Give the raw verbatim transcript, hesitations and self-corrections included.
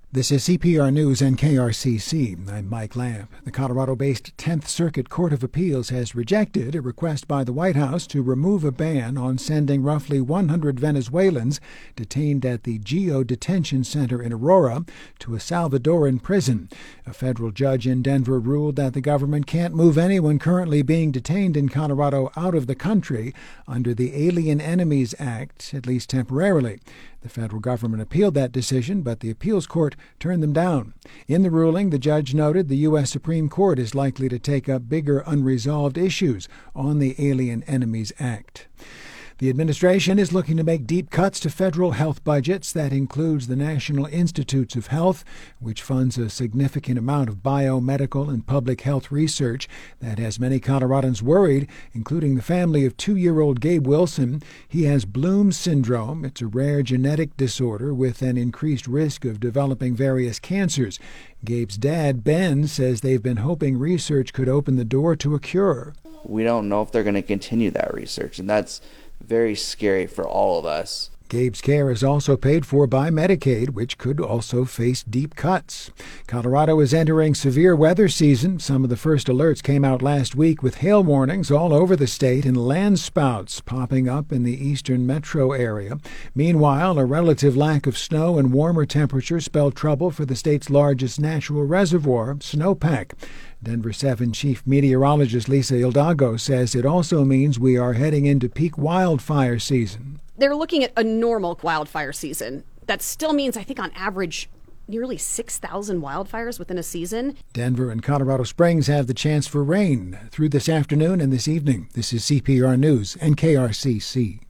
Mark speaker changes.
Speaker 1: This is C P R News and K R C C. I'm Mike Lamp. The Colorado-based tenth Circuit Court of Appeals has rejected a request by the White House to remove a ban on sending roughly one hundred Venezuelans detained at the Geo Detention Center in Aurora to a Salvadoran prison. A federal judge in Denver ruled that the government can't move anyone currently being detained in Colorado out of the country under the Alien Enemies Act, at least temporarily. The federal government appealed that decision, but the appeals court turned them down. In the ruling, the judge noted the U S Supreme Court is likely to take up bigger unresolved issues on the Alien Enemies Act. The administration is looking to make deep cuts to federal health budgets. That includes the National Institutes of Health, which funds a significant amount of biomedical and public health research that has many Coloradans worried, including the family of two-year-old Gabe Wilson. He has Bloom syndrome. It's a rare genetic disorder with an increased risk of developing various cancers. Gabe's dad, Ben, says they've been hoping research could open the door to a cure.
Speaker 2: We don't know if they're going to continue that research, and that's very scary for all of us.
Speaker 1: Gabe's care is also paid for by Medicaid, which could also face deep cuts. Colorado is entering severe weather season. Some of the first alerts came out last week with hail warnings all over the state and land spouts popping up in the eastern metro area. Meanwhile, a relative lack of snow and warmer temperatures spelled trouble for the state's largest natural reservoir, snowpack. Denver seven Chief Meteorologist Lisa Hidalgo says it also means we are heading into peak wildfire season.
Speaker 3: They're looking at a normal wildfire season. That still means, I think, on average, nearly six thousand wildfires within a season.
Speaker 1: Denver and Colorado Springs have the chance for rain through this afternoon and this evening. This is C P R News and K R C C.